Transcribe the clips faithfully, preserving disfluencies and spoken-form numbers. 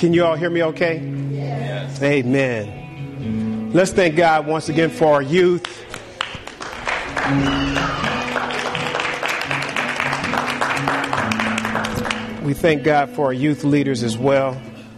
Can you all hear me okay? Yes. Amen. Let's thank God once again for our youth. We thank God for our youth leaders as well.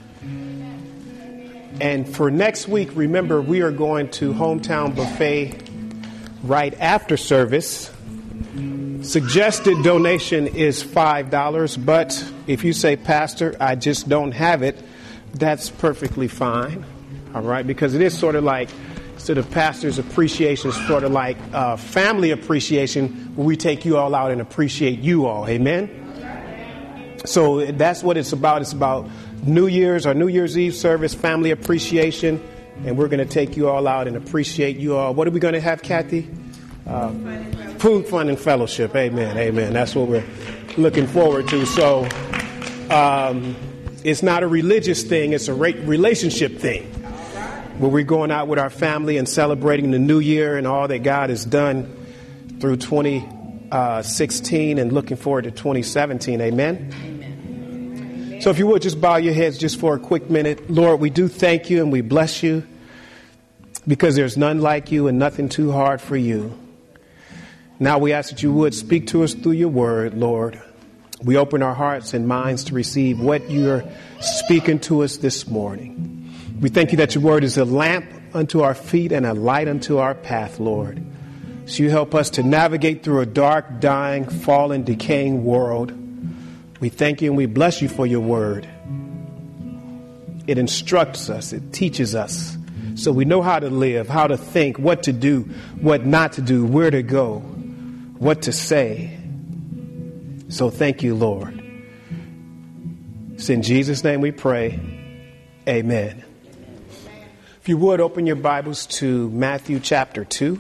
And for next week, remember, we are going to Hometown Buffet right after service. Suggested donation is five dollars, but if you say, Pastor, I just don't have it, that's perfectly fine. All right, because it is sort of like, sort of pastor's appreciation, sort of like uh, family appreciation, where we take you all out and appreciate you all. Amen? So that's what it's about. It's about New Year's, our New Year's Eve service, family appreciation, and we're going to take you all out and appreciate you all. What are we going to have, Kathy? Uh, food, fun, and fellowship. Amen. Amen. That's what we're looking forward to. So um, it's not a religious thing. It's a re- relationship thing where we're going out with our family and celebrating the new year and all that God has done through twenty sixteen and looking forward to twenty seventeen. Amen. Amen. So if you would just bow your heads just for a quick minute. Lord, we do thank you and we bless you because there's none like you and nothing too hard for you. Now we ask that you would speak to us through your word, Lord. We open our hearts and minds to receive what you're speaking to us this morning. We thank you that your word is a lamp unto our feet and a light unto our path, Lord. So you help us to navigate through a dark, dying, fallen, decaying world. We thank you and we bless you for your word. It instructs us. It teaches us. So we know how to live, how to think, what to do, what not to do, where to go, what to say. So thank you, Lord. It's in Jesus' name we pray. Amen. If you would, open your Bibles to Matthew chapter two.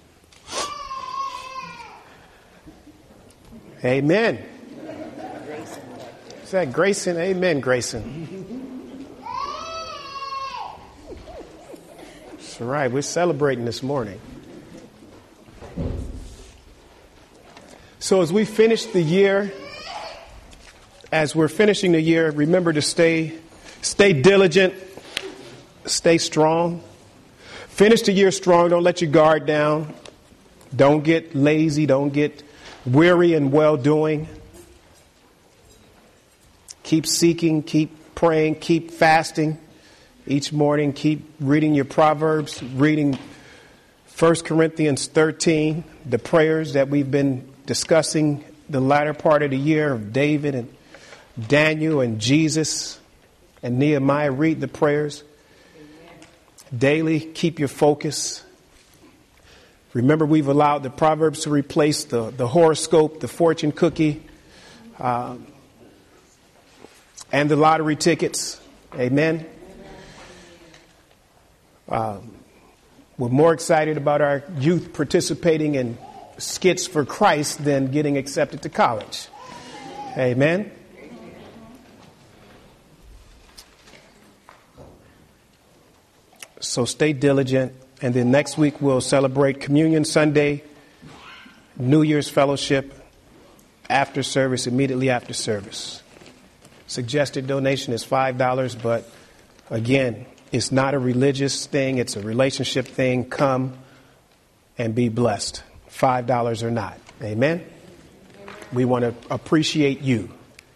Amen. Is that Grayson? Amen, Grayson. That's right. We're celebrating this morning. So as we finish the year, as we're finishing the year, remember to stay, stay diligent, stay strong. Finish the year strong. Don't let your guard down. Don't get lazy. Don't get weary in well-doing. Keep seeking, keep praying, keep fasting each morning. Keep reading your Proverbs, reading First Corinthians thirteen, the prayers that we've been discussing the latter part of the year of David and Daniel and Jesus and Nehemiah. Read the prayers daily. Keep your focus. Remember, we've allowed the Proverbs to replace the, the horoscope, the fortune cookie, um, and the lottery tickets. Amen. Um, we're more excited about our youth participating in skits for Christ than getting accepted to college. Amen. So stay diligent. And then next week we'll celebrate Communion Sunday, New Year's Fellowship, after service, immediately after service. Suggested donation is five dollars, but again, it's not a religious thing. It's a relationship thing. Come and be blessed. five dollars or not. Amen? We want to appreciate you.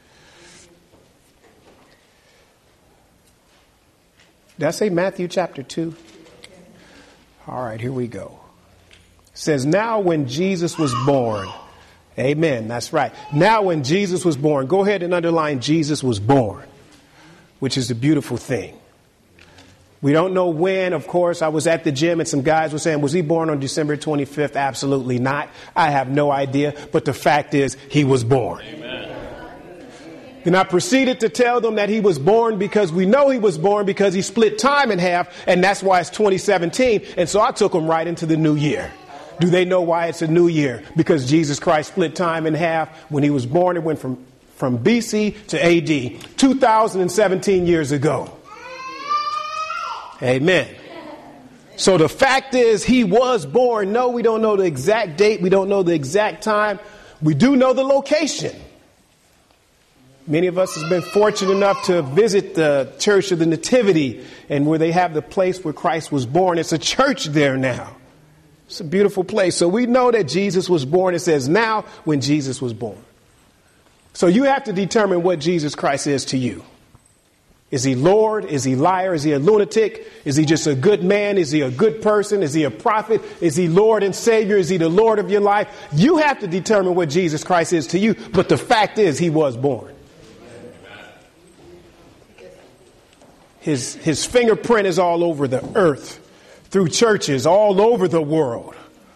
Did I say Matthew chapter two? All right, here we go. It says, now when Jesus was born. Amen. That's right. Now when Jesus was born. Go ahead and underline Jesus was born, which is a beautiful thing. We don't know when. Of course, I was at the gym and some guys were saying, was he born on December twenty-fifth? Absolutely not. I have no idea. But the fact is, he was born. Amen. And I proceeded to tell them that he was born because we know he was born because he split time in half. And that's why it's twenty seventeen. And so I took them right into the new year. Do they know why it's a new year? Because Jesus Christ split time in half. When he was born, it went from, from B C to A D, two thousand seventeen years ago. Amen. So the fact is he was born. No, we don't know the exact date. We don't know the exact time. We do know the location. Many of us have been fortunate enough to visit the Church of the Nativity, and where they have the place where Christ was born. It's a church there now. It's a beautiful place. So we know that Jesus was born. It says now when Jesus was born. So you have to determine what Jesus Christ is to you. Is he Lord? Is he liar? Is he a lunatic? Is he just a good man? Is he a good person? Is he a prophet? Is he Lord and Savior? Is he the Lord of your life? You have to determine what Jesus Christ is to you. But the fact is, he was born. His, his fingerprint is all over the earth, through churches all over the world.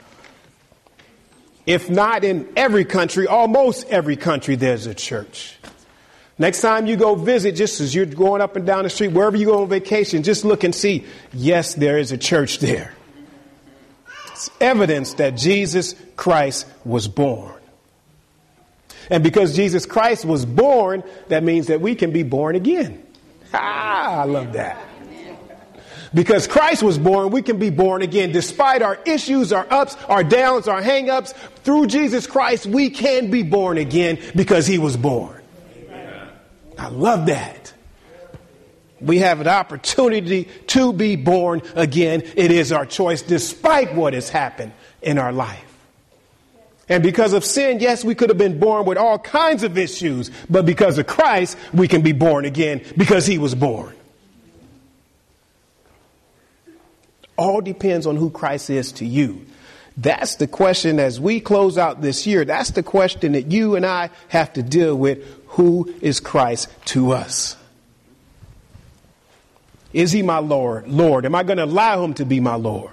If not in every country, almost every country, there's a church. Next time you go visit, just as you're going up and down the street, wherever you go on vacation, just look and see, yes, there is a church there. It's evidence that Jesus Christ was born. And because Jesus Christ was born, that means that we can be born again. Ah, I love that. Because Christ was born, we can be born again. Despite our issues, our ups, our downs, our hang-ups, through Jesus Christ, we can be born again because he was born. I love that. We have an opportunity to be born again. It is our choice despite what has happened in our life. And because of sin, yes, we could have been born with all kinds of issues. But because of Christ, we can be born again because he was born. All depends on who Christ is to you. That's the question as we close out this year. That's the question that you and I have to deal with. Who is Christ to us? Is he my Lord? Lord, am I going to allow him to be my Lord?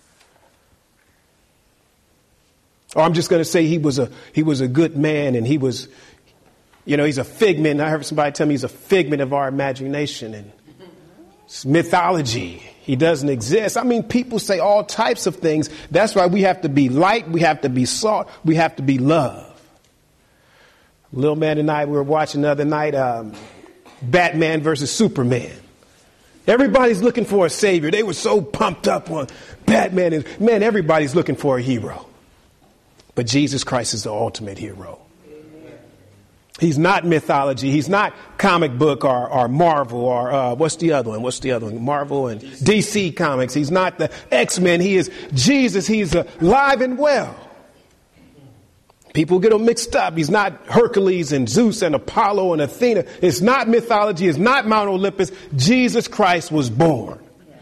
Or I'm just going to say he was a he was a good man and he was, you know, he's a figment. I heard somebody tell me he's a figment of our imagination and it's mythology. He doesn't exist. I mean, people say all types of things. That's why we have to be light. We have to be salt. We have to be love. Little man and I, we were watching the other night, um, Batman versus Superman. Everybody's looking for a savior. They were so pumped up on Batman. And man, everybody's looking for a hero. But Jesus Christ is the ultimate hero. He's not mythology. He's not comic book or, or Marvel or uh, what's the other one? What's the other one? Marvel and D C Comics. He's not the X-Men. He is Jesus. He's alive and well. People get him mixed up. He's not Hercules and Zeus and Apollo and Athena. It's not mythology. It's not Mount Olympus. Jesus Christ was born.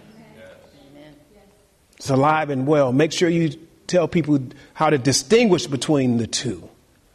It's alive and well. Make sure you tell people how to distinguish between the two.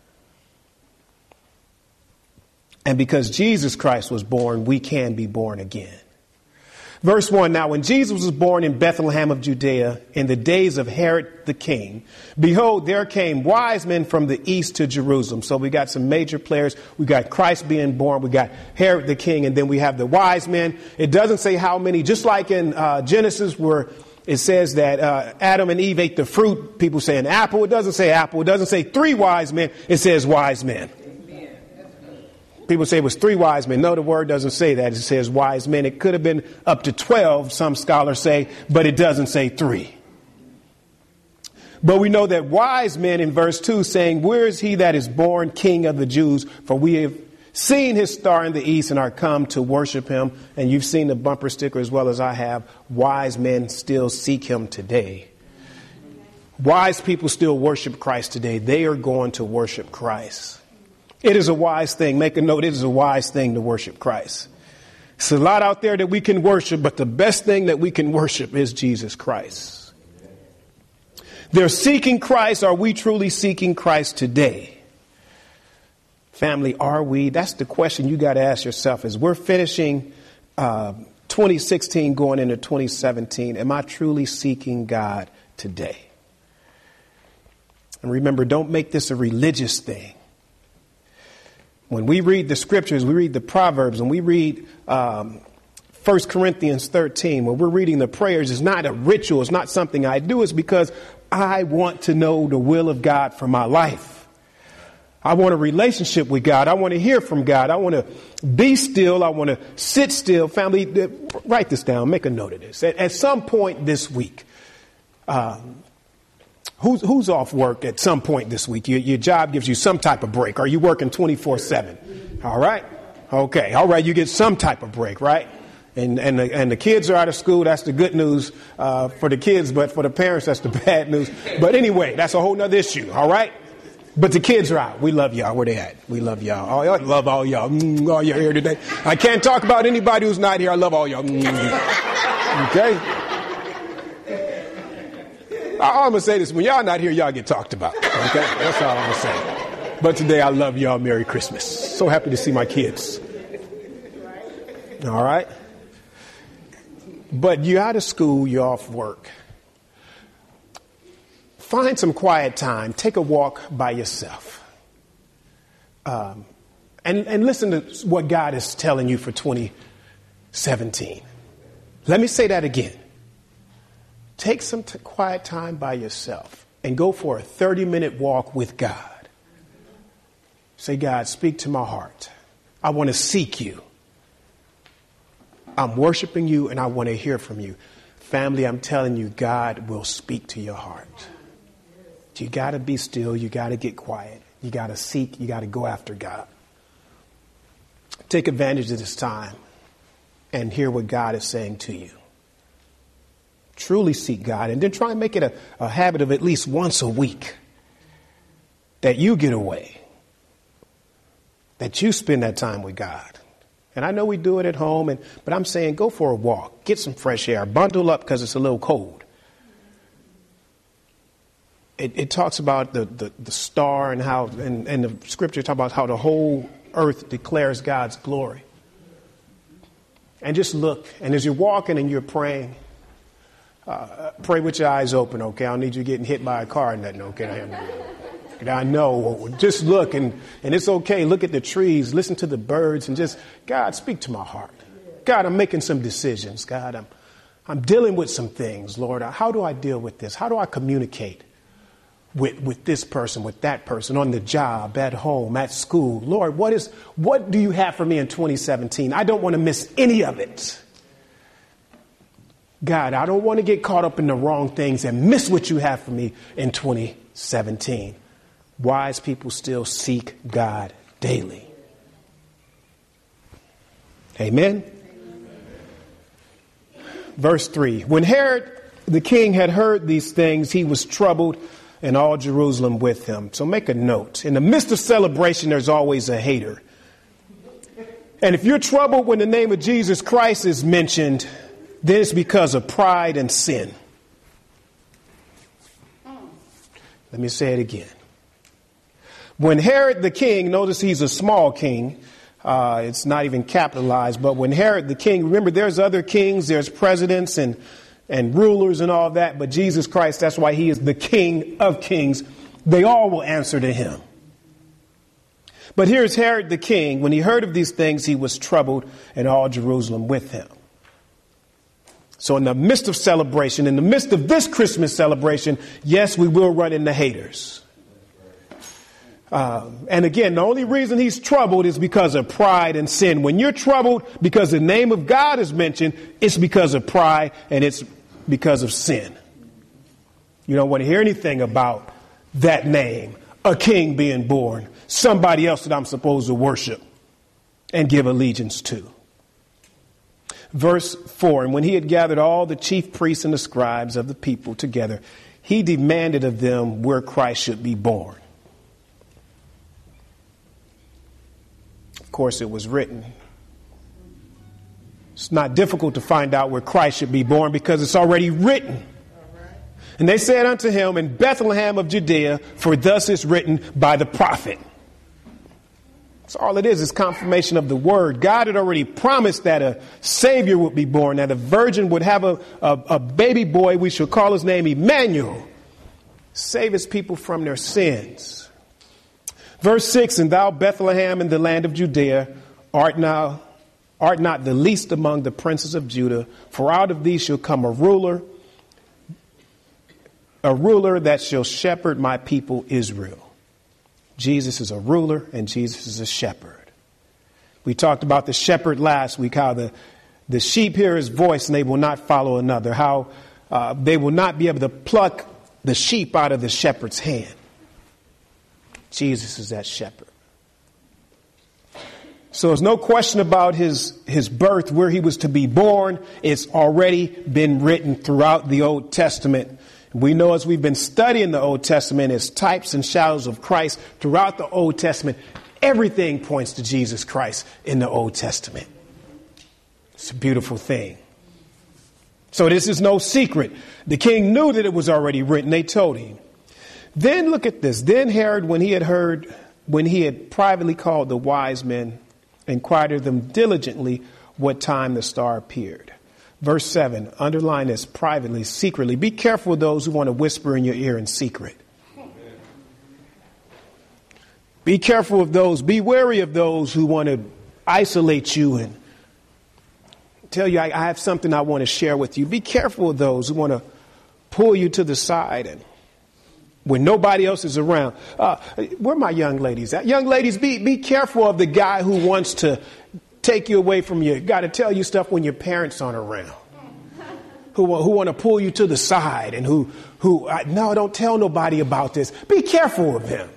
And because Jesus Christ was born, we can be born again. Verse one, now when Jesus was born in Bethlehem of Judea in the days of Herod the king, behold, there came wise men from the east to Jerusalem. So we got some major players. We got Christ being born. We got Herod the king. And then we have the wise men. It doesn't say how many, just like in uh, Genesis where it says that uh, Adam and Eve ate the fruit. People say an apple. It doesn't say apple. It doesn't say three wise men. It says wise men. People say it was three wise men. No, the word doesn't say that. It says wise men. It could have been up to twelve, some scholars say, but it doesn't say three. But we know that wise men in verse two saying, where is he that is born King of the Jews? For we have seen his star in the east and are come to worship him. And you've seen the bumper sticker as well as I have. Wise men still seek him today. Wise people still worship Christ today. They are going to worship Christ. It is a wise thing. Make a note. It is a wise thing to worship Christ. It's a lot out there that we can worship, but the best thing that we can worship is Jesus Christ. They're seeking Christ. Are we truly seeking Christ today? Family, are we? That's the question you got to ask yourself as we're finishing uh, twenty sixteen going into twenty seventeen. Am I truly seeking God today? And remember, don't make this a religious thing. When we read the scriptures, we read the Proverbs, and we read um, First Corinthians thirteen, when we're reading the prayers, it's not a ritual. It's not something I do. It's because I want to know the will of God for my life. I want a relationship with God. I want to hear from God. I want to be still. I want to sit still. Family, write this down. Make a note of this. At, at some point this week, um, Who's, who's off work at some point this week? Your, your job gives you some type of break. Are you working twenty-four seven? All right. Okay. All right. You get some type of break, right? And and the, and the kids are out of school. That's the good news uh, for the kids. But for the parents, that's the bad news. But anyway, that's a whole nother issue. All right. But the kids are out. We love y'all. Where they at? We love y'all. Oh, I love all y'all. Mm, all y'all here today. I can't talk about anybody who's not here. I love all y'all. Mm. Okay. I'm going to say this. When y'all not here, y'all get talked about. Okay. That's all I'm going to say. But today, I love y'all. Merry Christmas. So happy to see my kids. All right. But you're out of school. You're off work. Find some quiet time. Take a walk by yourself. Um, and, and listen to what God is telling you for twenty seventeen. Let me say that again. Take some t- quiet time by yourself and go for a thirty-minute walk with God. Say, God, speak to my heart. I want to seek you. I'm worshiping you and I want to hear from you. Family, I'm telling you, God will speak to your heart. You got to be still. You got to get quiet. You got to seek. You got to go after God. Take advantage of this time and hear what God is saying to you. Truly seek God, and then try and make it a, a habit of at least once a week that you get away, that you spend that time with God. And I know we do it at home, and but I'm saying go for a walk, get some fresh air, bundle up because it's a little cold. It, it talks about the, the, the star and how, and, and the scripture talks about how the whole earth declares God's glory. And just look, and as you're walking and you're praying, uh, pray with your eyes open, okay? I don't need you getting hit by a car or nothing, okay? I know. Just look, and, and it's okay. Look at the trees, listen to the birds, and just, God, speak to my heart. God, I'm making some decisions. God, I'm, I'm dealing with some things, Lord. How do I deal with this? How do I communicate with, with this person, with that person, on the job, at home, at school? Lord, what is, what do you have for me in twenty seventeen? I don't want to miss any of it. God, I don't want to get caught up in the wrong things and miss what you have for me in twenty seventeen. Wise people still seek God daily. Amen. Verse three. When Herod the king had heard these things, he was troubled, and all Jerusalem with him. So make a note. In the midst of celebration, there's always a hater. And if you're troubled when the name of Jesus Christ is mentioned, then it's because of pride and sin. Let me say it again. When Herod the king, notice he's a small king. Uh, it's not even capitalized. But when Herod the king, remember there's other kings, there's presidents and, and rulers and all that. But Jesus Christ, that's why he is the King of kings. They all will answer to him. But here's Herod the king. When he heard of these things, he was troubled, and all Jerusalem with him. So in the midst of celebration, in the midst of this Christmas celebration, yes, we will run into haters. Um, and again, the only reason he's troubled is because of pride and sin. When you're troubled because the name of God is mentioned, it's because of pride and it's because of sin. You don't want to hear anything about that name, a king being born, somebody else that I'm supposed to worship and give allegiance to. Verse four, and when he had gathered all the chief priests and the scribes of the people together, he demanded of them where Christ should be born. Of course, it was written. It's not difficult to find out where Christ should be born because it's already written. And they said unto him, in Bethlehem of Judea, for thus is written by the prophet. That's all it is, is confirmation of the word. God had already promised that a Savior would be born, that a virgin would have a, a, a baby boy. We shall call his name Emmanuel. Save his people from their sins. Verse six, and thou, Bethlehem, in the land of Judea, art now art not the least among the princes of Judah, for out of thee shall come a ruler, a ruler that shall shepherd my people Israel. Jesus is a ruler and Jesus is a shepherd. We talked about the shepherd last week, how the, the sheep hear his voice and they will not follow another, how uh, they will not be able to pluck the sheep out of the shepherd's hand. Jesus is that shepherd. So there's no question about his, his birth, where he was to be born. It's already been written throughout the Old Testament. We know as we've been studying the Old Testament as types and shadows of Christ throughout the Old Testament, everything points to Jesus Christ in the Old Testament. It's a beautiful thing. So this is no secret. The king knew that it was already written. They told him. Then look at this. Then Herod, when he had heard, when he had privately called the wise men, inquired of them diligently what time the star appeared. Verse seven, underline this: privately, secretly. Be careful of those who want to whisper in your ear in secret. Be careful of those. Be wary of those who want to isolate you and tell you, I, I have something I want to share with you. Be careful of those who want to pull you to the side and when nobody else is around. Uh, where are my young ladies at? Young ladies, be, be careful of the guy who wants to take you away from you. Got to tell you stuff when your parents aren't around. Who, who want to pull you to the side and who, who uh, no, don't tell nobody about this. Be careful of him.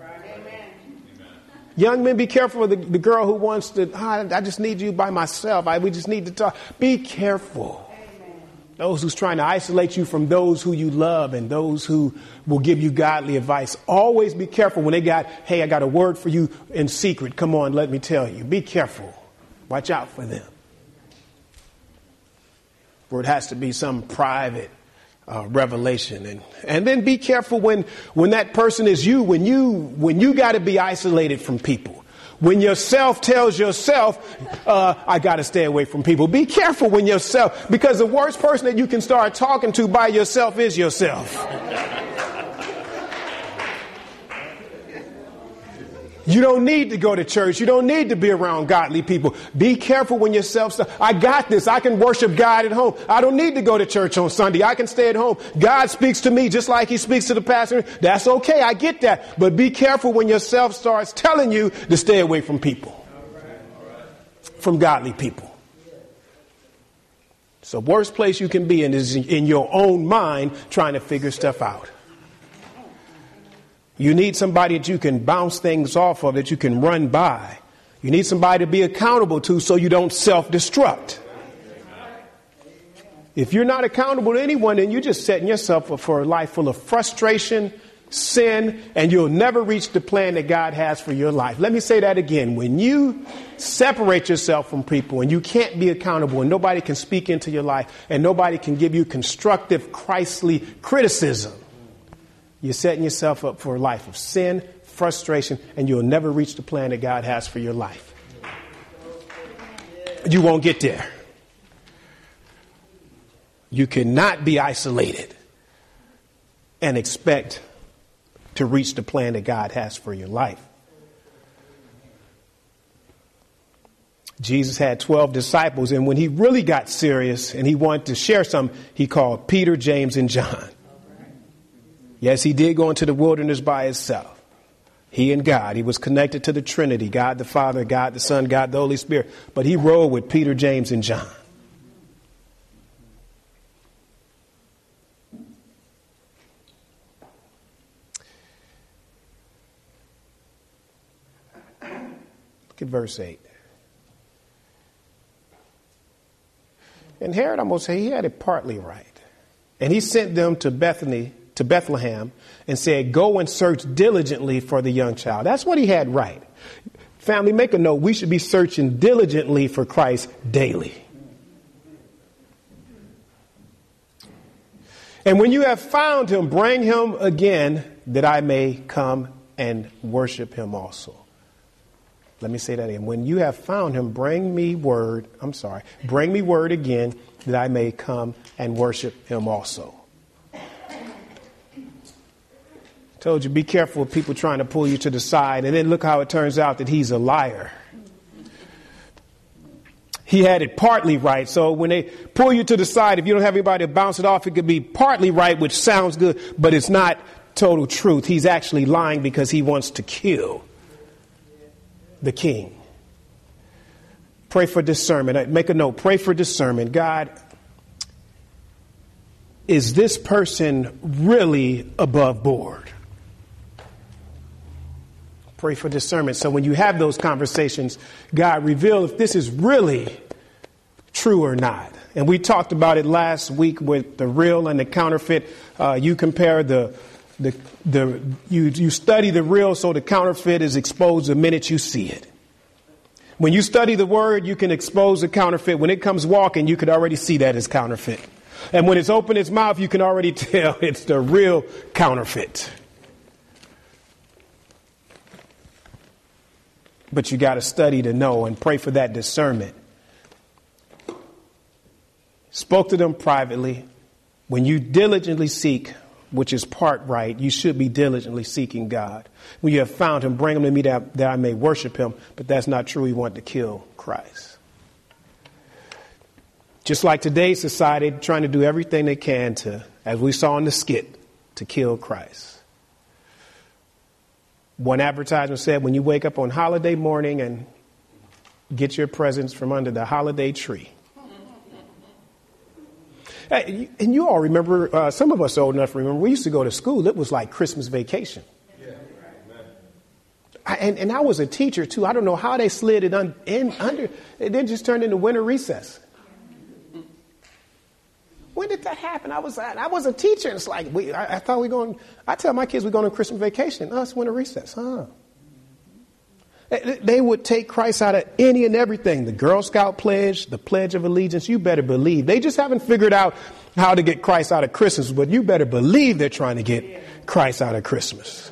Young men, be careful of the, the girl who wants to, ah, I just need you by myself. I, we just need to talk. Be careful. Those who's trying to isolate you from those who you love and those who will give you godly advice. Always be careful when they got, hey, I got a word for you in secret. Come on, let me tell you. Be careful. Watch out for them. Or it has to be some private uh, revelation. And, and then be careful when, when that person is you, when you, when you got to be isolated from people. When yourself tells yourself, uh, I got to stay away from people. Be careful when yourself, because the worst person that you can start talking to by yourself is yourself. You don't need to go to church. You don't need to be around godly people. Be careful when yourself, I got this. I can worship God at home. I don't need to go to church on Sunday. I can stay at home. God speaks to me just like he speaks to the pastor. That's okay. I get that. But be careful when yourself starts telling you to stay away from people, from godly people. So worst place you can be in is in your own mind trying to figure stuff out. You need somebody that you can bounce things off of, that you can run by. You need somebody to be accountable to so you don't self-destruct. If you're not accountable to anyone, then you're just setting yourself up for a life full of frustration, sin, and you'll never reach the plan that God has for your life. Let me say that again. When you separate yourself from people and you can't be accountable and nobody can speak into your life and nobody can give you constructive, Christly criticism, you're setting yourself up for a life of sin, frustration, and you'll never reach the plan that God has for your life. You won't get there. You cannot be isolated and expect to reach the plan that God has for your life. Jesus had twelve disciples, and when he really got serious and he wanted to share something, he called Peter, James, and John. Yes, he did go into the wilderness by himself. He and God. He was connected to the Trinity, God the Father, God the Son, God the Holy Spirit. But he rode with Peter, James, and John. Look at verse eight. And Herod, I'm going to say, he had it partly right. And he sent them to Bethany, to Bethlehem, and said, go and search diligently for the young child. That's what he had right. Family, make a note. We should be searching diligently for Christ daily. And when you have found him, bring him again, that I may come and worship him also. Let me say that again. When you have found him, bring me word. I'm sorry. Bring me word again, that I may come and worship him also. Told you, be careful of people trying to pull you to the side. And then look how it turns out that he's a liar. He had it partly right. So when they pull you to the side, if you don't have anybody to bounce it off, it could be partly right, which sounds good, but it's not total truth. He's actually lying because he wants to kill the king. Pray for discernment. Make a note. Pray for discernment. God, is this person really above board? Pray for discernment. So when you have those conversations, God, reveal if this is really true or not. And we talked about it last week with the real and the counterfeit. Uh, you compare the the the you you study the real, so the counterfeit is exposed the minute you see it. When you study the word, you can expose the counterfeit. When it comes walking, you could already see that as counterfeit. And when it's opened its mouth, you can already tell it's the real counterfeit. But you got to study to know and pray for that discernment. Spoke to them privately. When you diligently seek, which is part right, you should be diligently seeking God. When you have found him, bring him to me that, that I may worship him. But that's not true. He wanted to kill Christ. Just like today's society, trying to do everything they can to, as we saw in the skit, to kill Christ. One advertisement said, when you wake up on holiday morning and get your presents from under the holiday tree. Hey, and you all remember, uh, some of us old enough to remember, we used to go to school. It was like Christmas vacation. Yeah. I, and, and I was a teacher, too. I don't know how they slid it un, in, under. It then just turned into winter recess. When did that happen? I was I was a teacher. And it's like, we, I, I thought we were going, I tell my kids we're going on Christmas vacation. Oh, it's winter recess. Huh? They would take Christ out of any and everything. The Girl Scout pledge, the Pledge of Allegiance, you better believe. They just haven't figured out how to get Christ out of Christmas, but you better believe they're trying to get Christ out of Christmas.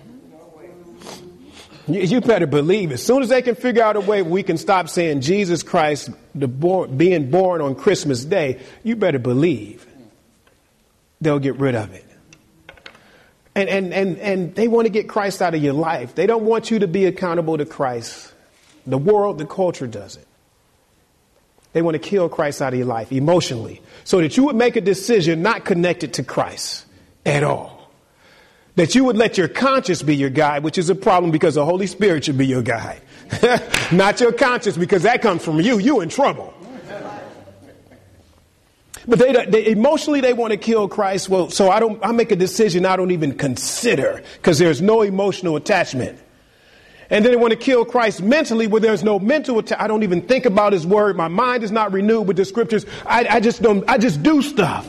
You, you better believe as soon as they can figure out a way we can stop saying Jesus Christ the born, being born on Christmas Day, you better believe they'll get rid of it. And, and, and, and they want to get Christ out of your life. They don't want you to be accountable to Christ. The world, the culture does it. They want to kill Christ out of your life emotionally so that you would make a decision not connected to Christ at all. That you would let your conscience be your guide, which is a problem because the Holy Spirit should be your guide. Not your conscience, because that comes from you. You're in trouble. But they, they emotionally, they want to kill Christ. Well, so I don't, I make a decision I don't even consider because there's no emotional attachment. And then they want to kill Christ mentally where there's no mental attachment. I don't even think about his word. My mind is not renewed with the scriptures. I, I just don't, I just do stuff.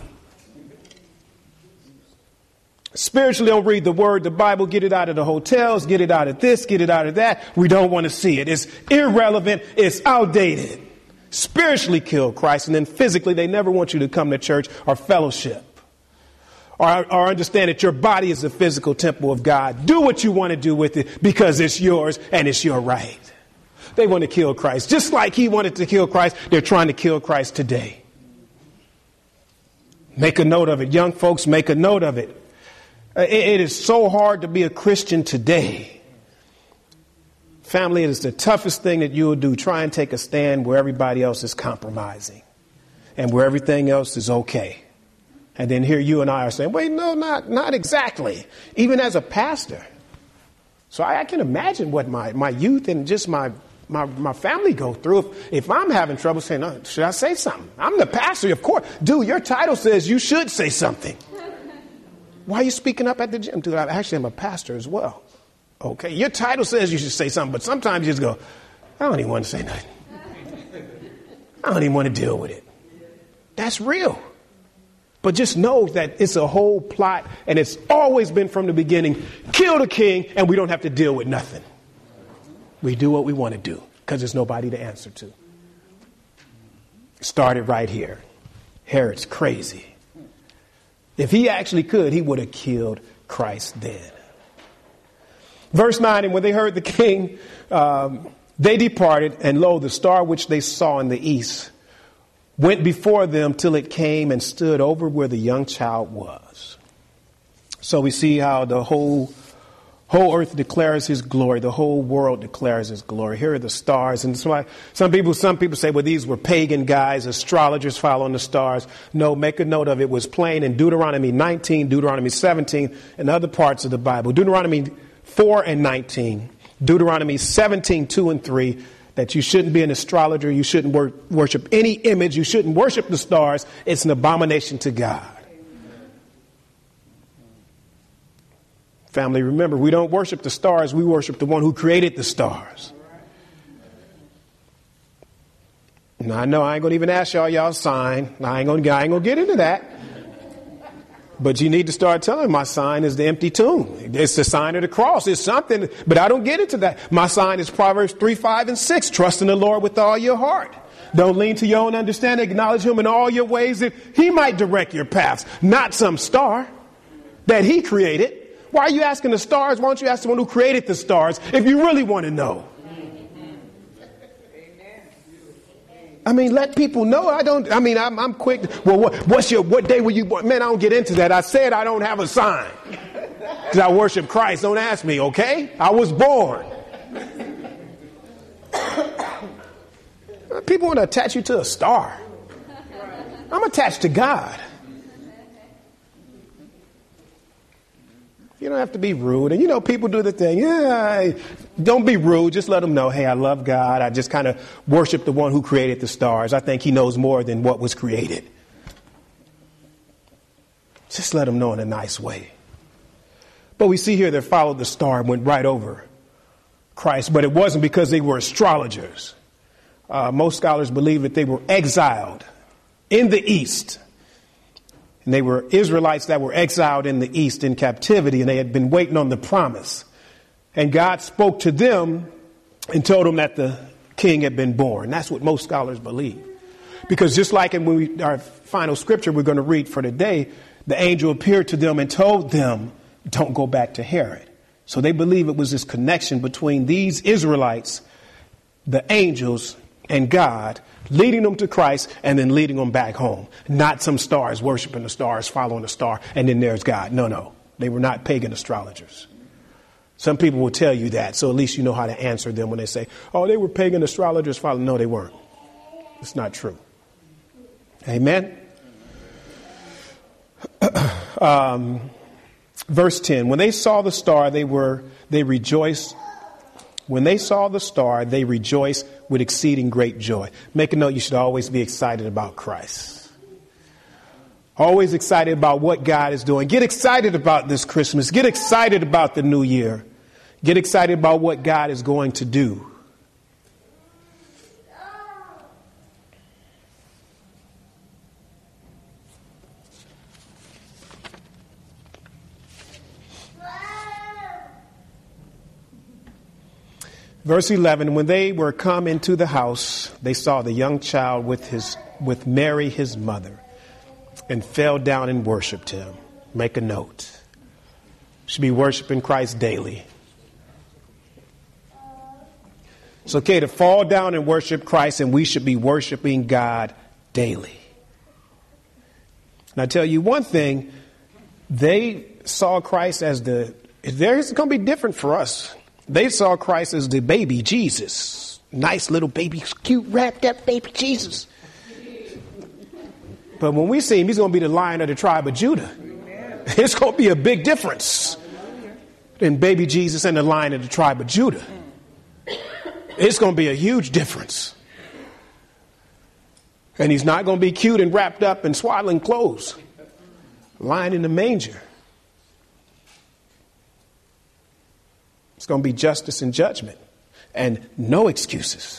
Spiritually, don't read the word, the Bible, get it out of the hotels, get it out of this, get it out of that. We don't want to see it. It's irrelevant. It's outdated. Spiritually kill Christ, and then physically they never want you to come to church or fellowship or, or understand that your body is a physical temple of God. Do what you want to do with it because it's yours and it's your right. They want to kill Christ. Just like he wanted to kill Christ, they're trying to kill Christ today. Make a note of it. Young folks, make a note of it. It, it is so hard to be a Christian today. Family, it is the toughest thing that you will do. Try and take a stand where everybody else is compromising and where everything else is okay. And then here you and I are saying, wait, no, not not exactly. Even as a pastor. So I, I can imagine what my, my youth and just my, my, my family go through. If, if I'm having trouble saying, oh, should I say something? I'm the pastor, of course. Dude, your title says you should say something. Why are you speaking up at the gym? Dude, I actually am a pastor as well. Okay, your title says you should say something, but sometimes you just go, I don't even want to say nothing. I don't even want to deal with it. That's real. But just know that it's a whole plot, and it's always been from the beginning, kill the king, and we don't have to deal with nothing. We do what we want to do because there's nobody to answer to. Started right here. Herod's crazy. If he actually could, he would have killed Christ then. Verse nine, and when they heard the king, um, they departed, and lo, the star which they saw in the east went before them till it came and stood over where the young child was. So we see how the whole whole earth declares his glory. The whole world declares his glory. Here are the stars. And that's why some people, some people say, well, these were pagan guys, astrologers following the stars. No, make a note of it. It was plain in Deuteronomy nineteen, Deuteronomy seventeen, and other parts of the Bible. Deuteronomy four and nineteen, Deuteronomy seventeen, two and three, that you shouldn't be an astrologer. You shouldn't wor- worship any image. You shouldn't worship the stars. It's an abomination to God. Family, remember, we don't worship the stars. We worship the one who created the stars. Now, I know I ain't going to even ask y'all y'all sign. I ain't going to I ain't gonna get into that. But you need to start telling my sign is the empty tomb. It's the sign of the cross. It's something, but I don't get into that. My sign is Proverbs three, five, and six. Trust in the Lord with all your heart. Don't lean to your own understanding. Acknowledge him in all your ways that he might direct your paths. Not some star that he created. Why are you asking the stars? Why don't you ask the one who created the stars if you really want to know? I mean, let people know. I don't, I mean, I'm, I'm quick. Well, what, what's your, what day were you born? Man, I don't get into that. I said I don't have a sign because I worship Christ. Don't ask me, okay? I was born. People want to attach you to a star. I'm attached to God. You don't have to be rude. And, you know, people do the thing. Yeah, don't be rude. Just let them know, hey, I love God. I just kind of worship the one who created the stars. I think he knows more than what was created. Just let them know in a nice way. But we see here they followed the star and went right over Christ. But it wasn't because they were astrologers. Uh, most scholars believe that they were exiled in the East. And they were Israelites that were exiled in the East in captivity, and they had been waiting on the promise. And God spoke to them and told them that the king had been born. That's what most scholars believe. Because just like in when we, our final scripture we're going to read for today, the angel appeared to them and told them, don't go back to Herod. So they believe it was this connection between these Israelites, the angels, and God, leading them to Christ and then leading them back home. Not some stars, worshiping the stars, following the star, and then there's God. No, no. They were not pagan astrologers. Some people will tell you that, so at least you know how to answer them when they say, oh, they were pagan astrologers following. No, they weren't. It's not true. Amen. um, verse ten, when they saw the star, they were, they rejoiced. When they saw the star, they rejoiced with exceeding great joy. Make a note, you should always be excited about Christ. Always excited about what God is doing. Get excited about this Christmas. Get excited about the new year. Get excited about what God is going to do. Verse eleven, when they were come into the house, they saw the young child with his with Mary, his mother, and fell down and worshiped him. Make a note. Should be worshiping Christ daily. It's okay to fall down and worship Christ, and we should be worshiping God daily. And I tell you one thing, they saw Christ as the, there's going to be different for us. They saw Christ as the baby Jesus. Nice little baby, cute, wrapped up baby Jesus. But when we see him, he's going to be the Lion of the tribe of Judah. It's going to be a big difference in baby Jesus and the Lion of the tribe of Judah. It's going to be a huge difference. And he's not going to be cute and wrapped up in swaddling clothes, lying in the manger. It's going to be justice and judgment and no excuses.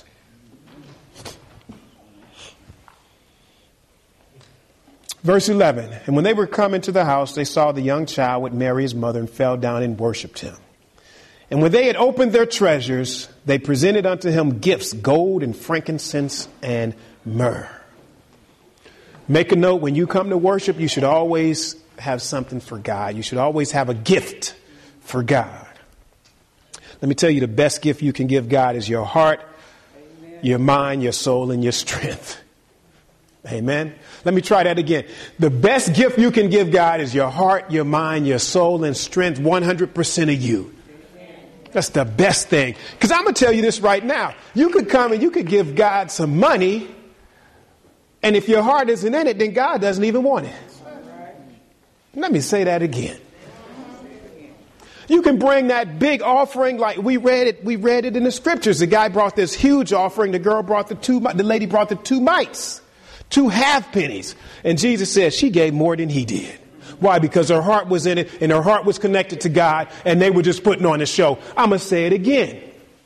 Verse eleven, and when they were come into the house, they saw the young child with Mary, his mother, and fell down and worshipped him. And when they had opened their treasures, they presented unto him gifts, gold and frankincense and myrrh. Make a note, when you come to worship, you should always have something for God. You should always have a gift for God. Let me tell you, the best gift you can give God is your heart, Amen. Your mind, your soul, and your strength. Amen. Let me try that again. The best gift you can give God is your heart, your mind, your soul, and strength, one hundred percent of you. That's the best thing. Because I'm going to tell you this right now. You could come and you could give God some money, and if your heart isn't in it, then God doesn't even want it. Let me say that again. You can bring that big offering like we read it. We read it in the scriptures. The guy brought this huge offering. The girl brought the two, the lady brought the two mites, two half pennies. And Jesus said she gave more than he did. Why? Because her heart was in it and her heart was connected to God and they were just putting on a show. I'm going to say it again.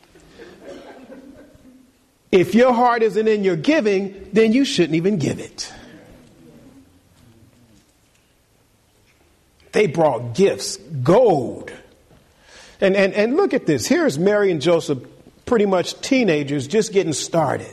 If your heart isn't in your giving, then you shouldn't even give it. They brought gifts, gold. And, and, and look at this. Here's Mary and Joseph, pretty much teenagers, just getting started.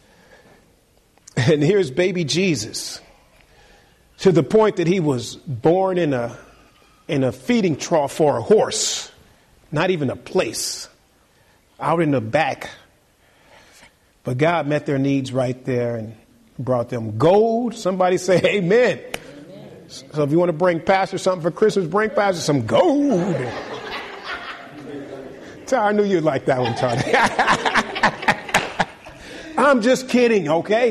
And here's baby Jesus, to the point that he was born in a, in a feeding trough for a horse, not even a place, out in the back. But God met their needs right there and brought them gold. Somebody say amen. Amen. So if you want to bring Pastor something for Christmas, bring Pastor some gold. I knew you'd like that one, Tony. I'm just kidding, okay?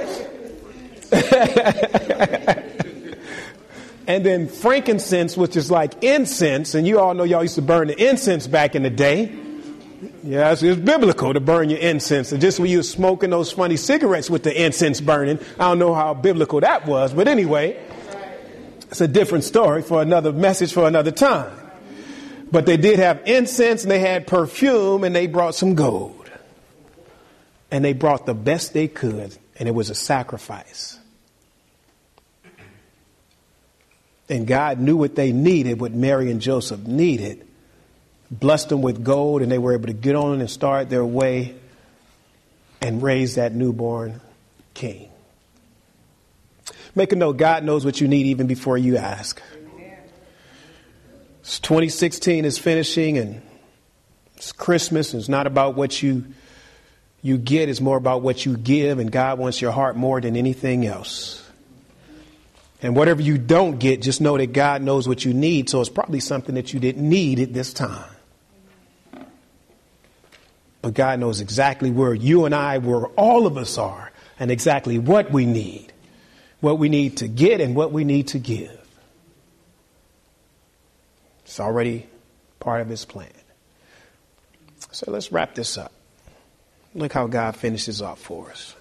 And then frankincense, which is like incense, and you all know y'all used to burn the incense back in the day. Yes, it's biblical to burn your incense. And just when you were smoking those funny cigarettes with the incense burning, I don't know how biblical that was. But anyway, it's a different story for another message for another time. But they did have incense and they had perfume and they brought some gold. And they brought the best they could. And it was a sacrifice. And God knew what they needed, what Mary and Joseph needed. Blessed them with gold and they were able to get on and start their way and raise that newborn king. Make a note, God knows what you need even before you ask. twenty sixteen is finishing and it's Christmas. It's not about what you you get. It's more about what you give. And God wants your heart more than anything else. And whatever you don't get, just know that God knows what you need. So it's probably something that you didn't need at this time. But God knows exactly where you and I, where all of us are, and exactly what we need, what we need to get and what we need to give. It's already part of his plan. So let's wrap this up. Look how God finishes off for us.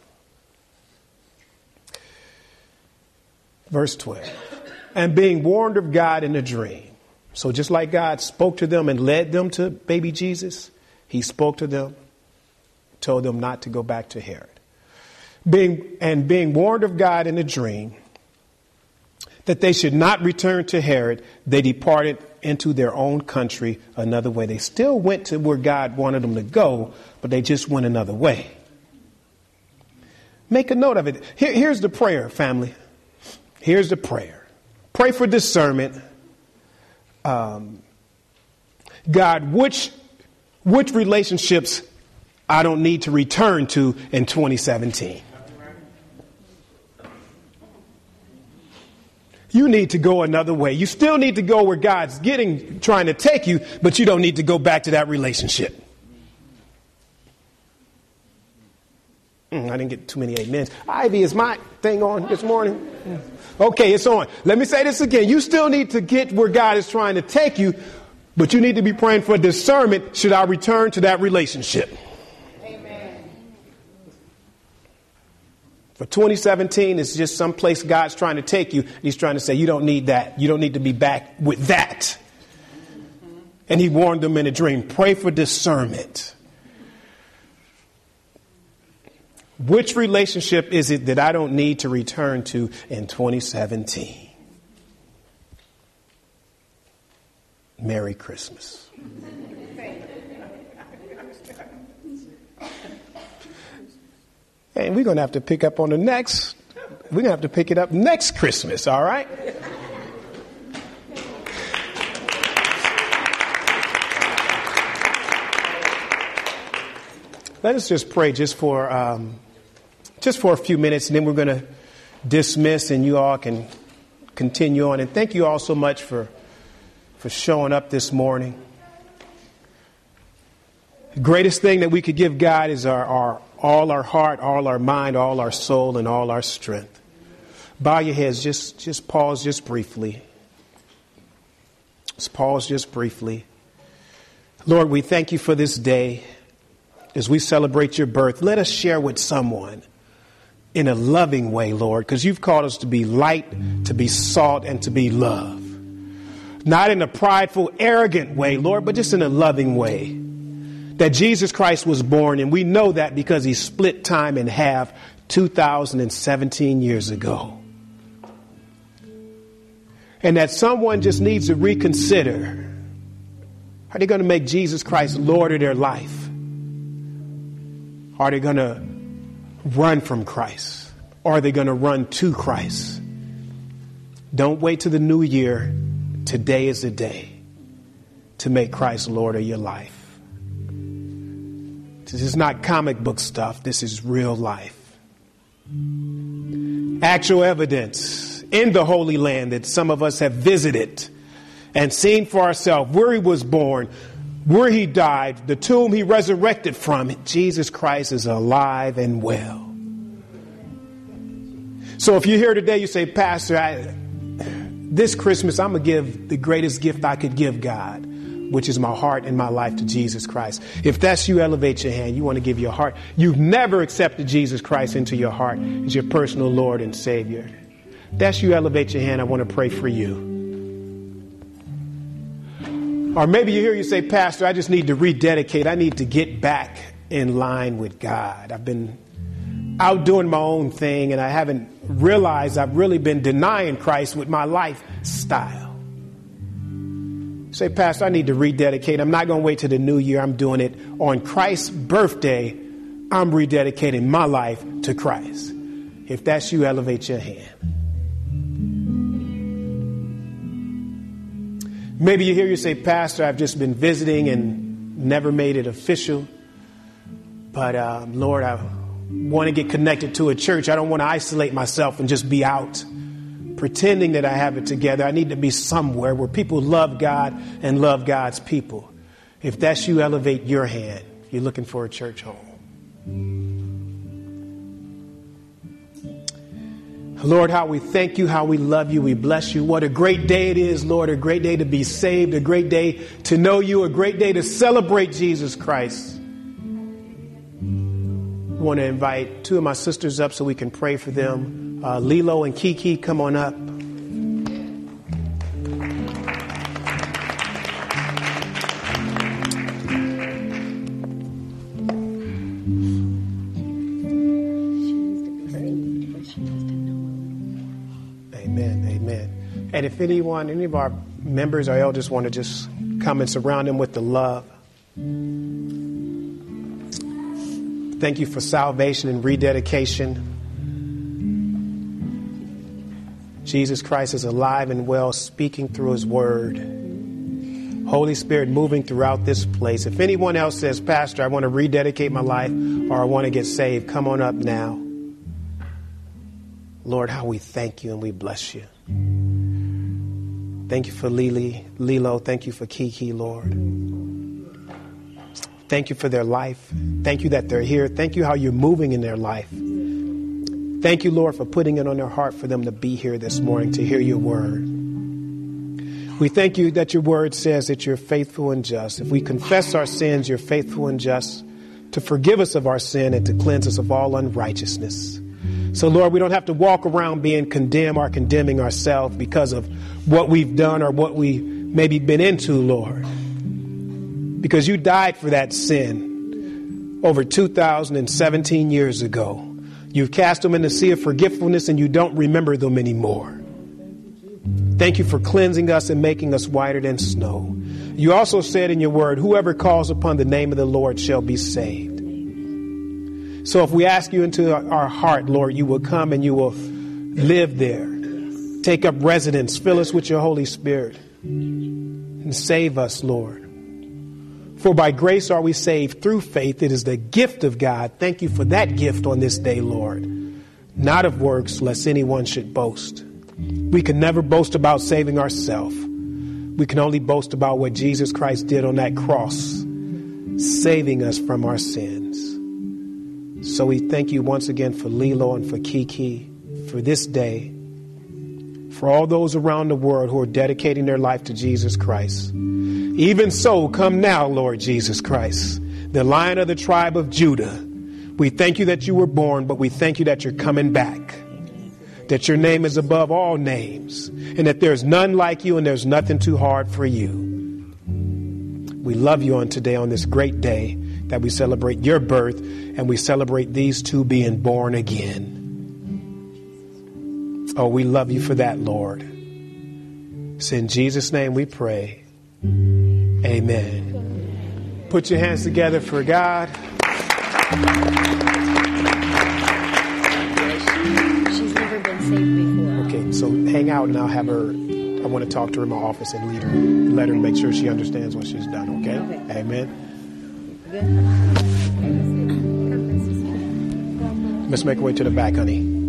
Verse twelve. And being warned of God in a dream. So just like God spoke to them and led them to baby Jesus, he spoke to them, told them not to go back to Herod. Being and being warned of God in a dream that they should not return to Herod, they departed into their own country another way. They still went to where God wanted them to go, but they just went another way. Make a note of it. Here, here's the prayer, family. Here's the prayer. Pray for discernment. Um, God, which which relationships I don't need to return to in twenty seventeen? You need to go another way. You still need to go where God's getting, trying to take you, but you don't need to go back to that relationship. Mm, I didn't get too many amens. Ivy, is my thing on this morning? Mm. Okay, it's on. Let me say this again. You still need to get where God is trying to take you, but you need to be praying for discernment. Should I return to that relationship? Amen. For twenty seventeen, it's just some place God's trying to take you. He's trying to say, you don't need that. You don't need to be back with that. Mm-hmm. And he warned them in a dream. Pray for discernment. Which relationship is it that I don't need to return to in twenty seventeen? Merry Christmas. And we're going to have to pick up on the next, we're going to have to pick it up next Christmas, all right? Let us just pray just for um, just for a few minutes, and then we're going to dismiss, and you all can continue on. And thank you all so much for for showing up this morning. The greatest thing that we could give God is our, our all our heart, all our mind, all our soul, and all our strength. Bow your heads. Just just pause just briefly. Just pause just briefly. Lord, we thank you for this day. As we celebrate your birth, let us share with someone in a loving way, Lord, because you've called us to be light, to be salt, and to be love. Not in a prideful, arrogant way, Lord, but just in a loving way. That Jesus Christ was born, and we know that because he split time in half two thousand seventeen years ago. And that someone just needs to reconsider. Are they going to make Jesus Christ Lord of their life? Are they going to run from Christ? Or are they going to run to Christ? Don't wait till the new year. Today is the day to make Christ Lord of your life. This is not comic book stuff. This is real life. Actual evidence in the Holy Land that some of us have visited and seen for ourselves where he was born, where he died, the tomb he resurrected from. Jesus Christ is alive and well. So if you're here today, you say, Pastor, I, this Christmas, I'm going to give the greatest gift I could give God, which is my heart and my life to Jesus Christ. If that's you, elevate your hand. You want to give your heart. You've never accepted Jesus Christ into your heart as your personal Lord and Savior. If that's you, elevate your hand. I want to pray for you. Or maybe you're here, you say, Pastor, I just need to rededicate. I need to get back in line with God. I've been out doing my own thing, and I haven't realized I've really been denying Christ with my lifestyle. You say, Pastor, I need to rededicate. I'm not going to wait till the new year. I'm doing it on Christ's birthday. I'm rededicating my life to Christ. If that's you, elevate your hand. Maybe you hear you say, Pastor, I've just been visiting and never made it official. But uh, Lord, I want to get connected to a church. I don't want to isolate myself and just be out pretending that I have it together. I need to be somewhere where people love God and love God's people. If that's you, elevate your hand. You're looking for a church home. Lord, how we thank you, how we love you, we bless you. What a great day it is, Lord, a great day to be saved, a great day to know you, a great day to celebrate Jesus Christ. I want to invite two of my sisters up so we can pray for them. Uh, Lilo and Kiki, come on up. Amen, amen. And if anyone, any of our members or elders want to just come and surround them with the love. Thank you for salvation and rededication. Jesus Christ is alive and well, speaking through his word. Holy Spirit moving throughout this place. If anyone else says, Pastor, I want to rededicate my life or I want to get saved, come on up now. Lord, how we thank you and we bless you. Thank you for Lily, Lilo. Thank you for Kiki, Lord. Thank you for their life. Thank you that they're here. Thank you how you're moving in their life. Thank you, Lord, for putting it on their heart for them to be here this morning to hear your word. We thank you that your word says that you're faithful and just. If we confess our sins, you're faithful and just to forgive us of our sin and to cleanse us of all unrighteousness. So, Lord, we don't have to walk around being condemned or condemning ourselves because of what we've done or what we maybe been into, Lord. Because you died for that sin over two thousand seventeen years ago. You've cast them in the sea of forgetfulness and you don't remember them anymore. Thank you for cleansing us and making us whiter than snow. You also said in your word, whoever calls upon the name of the Lord shall be saved. So if we ask you into our heart, Lord, you will come and you will live there. Take up residence. Fill us with your Holy Spirit and save us, Lord. For by grace are we saved through faith. It is the gift of God. Thank you for that gift on this day, Lord. Not of works, lest anyone should boast. We can never boast about saving ourselves. We can only boast about what Jesus Christ did on that cross, saving us from our sins. So we thank you once again for Lilo and for Kiki, for this day, for all those around the world who are dedicating their life to Jesus Christ. Even so, come now, Lord Jesus Christ, the Lion of the tribe of Judah. We thank you that you were born, but we thank you that you're coming back, that your name is above all names, and that there's none like you and there's nothing too hard for you. We love you on today, on this great day that we celebrate your birth and we celebrate these two being born again. Oh, we love you for that, Lord. It's in Jesus' name we pray. Amen. Put your hands together for God. She's never been saved before. Okay, so hang out and I'll have her, I want to talk to her in my office and lead her, let her make sure she understands what she's done, okay? Okay. Amen. Let's make our way to the back, honey.